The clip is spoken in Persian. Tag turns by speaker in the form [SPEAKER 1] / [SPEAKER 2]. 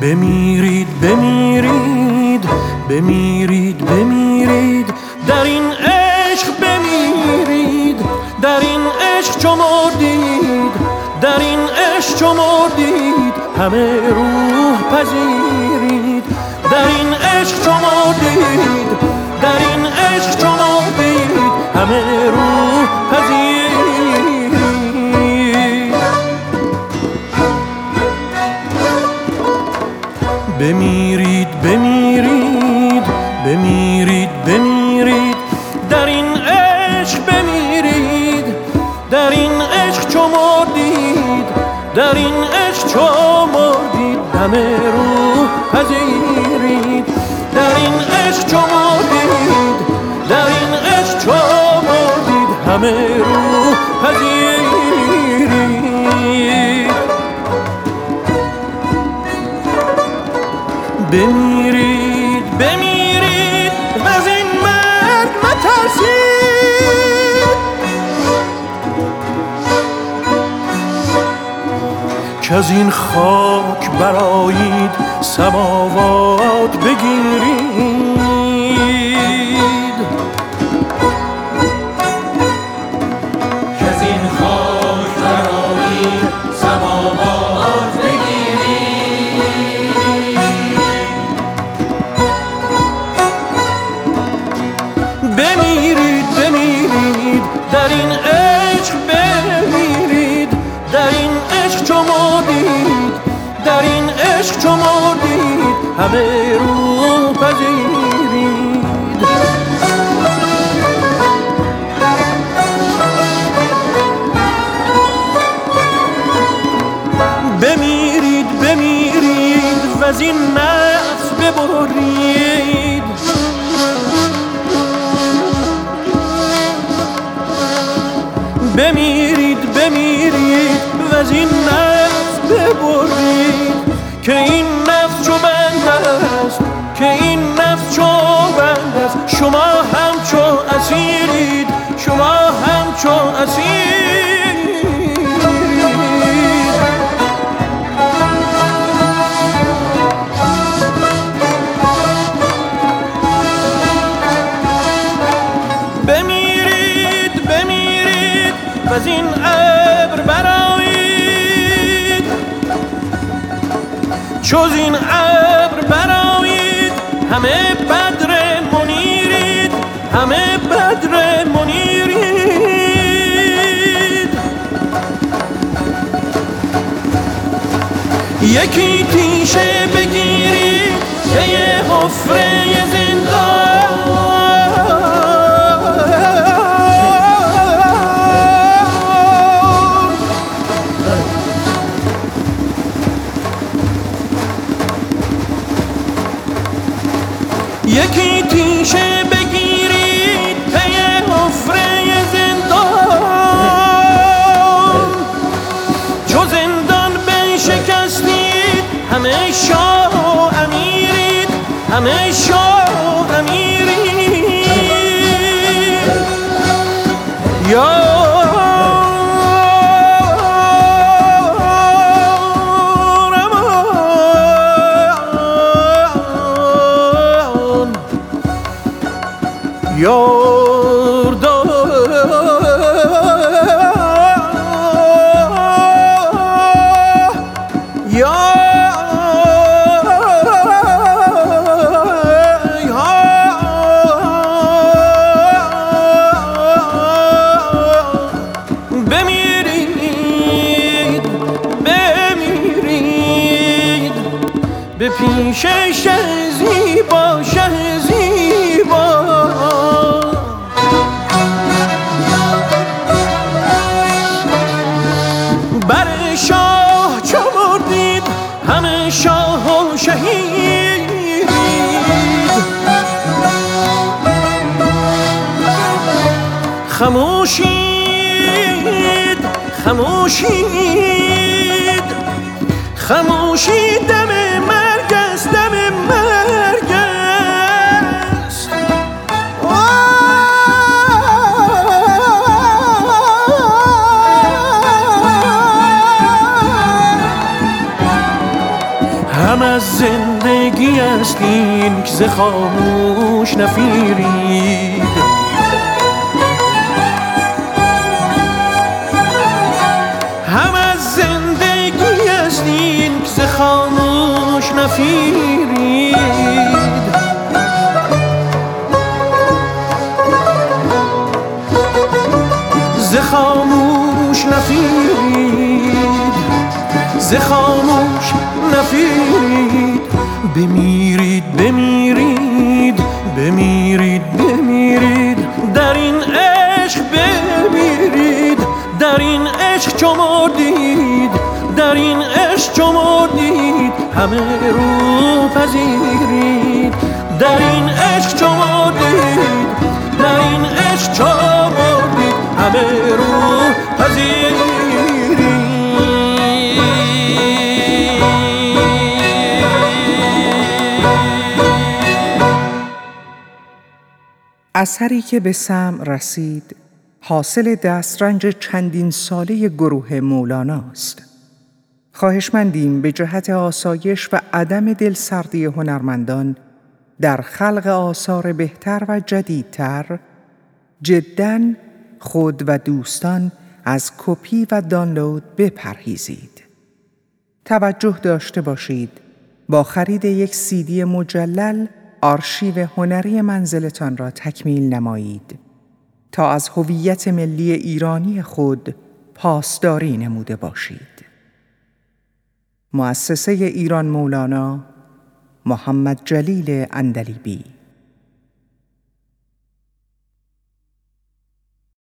[SPEAKER 1] بمیرید بمیرید بمیرید بمیرید در این عشق بمیرید، در این عشق چو مردید، در این عشق چو مردید همه روح پذیرید، در این عشق چو مردید، در این عشق چو مردید همه روح پذیرید. بمیرید بمیرید بمیرید بمیرید در این عشق بمیرید، در این عشق چو مردید، در این عشق چو مردید همه روح پذیرید، در این عشق چو مردید، در این عشق چو مردید همه روح پذیرید. بمیرید بمیرید و از این مرگ مترسید، که از این خاک برآیید سماوات بگیرید.
[SPEAKER 2] که از این خاک برآیید سماوات بگیرید.
[SPEAKER 1] بمیرید بمیرید در این عشق بمیرید، در این عشق چو مردید، در این عشق چو مردید همه روح پذیرید. بمیرید بمیرید و از این نفس ببرید، بمیرید بمیرید و از این نفس ببرید، که این نفس چو بند است، که این نفس چو بند است شما همچو اسیرید، شما همچو اسیرید. بمیرید بمیرید و از این ابر برآیید، چو زین ابر برآیید همه بدر منیرید، همه بدر منیرید. یکی تیشه بگیرید پی حفره زندان، یکی تیشه بگیرید پی حفره زندان، چو زندان بشکستید همه شاه و امیرید، همه شاه و امیرید. یا یاردان بمیرید بمیرید به پیش شه زیبا، شه زیبا. بر شاه چو مردید همه شاه و شهید، خموشید خموشید خموشید دم مرگ است، دم مرگ است. هم از استین که ز خاموش نفیرید. هم از زندگی استین که ز خاموش نفیرید. ز خاموش نفیرید، ز خاموش نفیرید. بمیرید بمیرید بمیرید بمیرید، در این عشق بمیرید، در این عشق چو مردید، در این عشق چو مردید همه رو پذیرید. در این عشق چو مردید، در این عشق چو مردید همه رو پذیرید.
[SPEAKER 3] اثری که به سمع رسید حاصل دسترنج چندین ساله گروه مولانا است. خواهشمندیم به جهت آسایش و عدم دلسردی هنرمندان در خلق آثار بهتر و جدیدتر جداً خود و دوستان از کپی و دانلود بپرهیزید. توجه داشته باشید با خرید یک CD مجلل آرشیو هنری منزلتان را تکمیل نمایید تا از هویت ملی ایرانی خود پاسداری نموده باشید. مؤسسه ایران مولانا، محمد جلیل عندلیبی.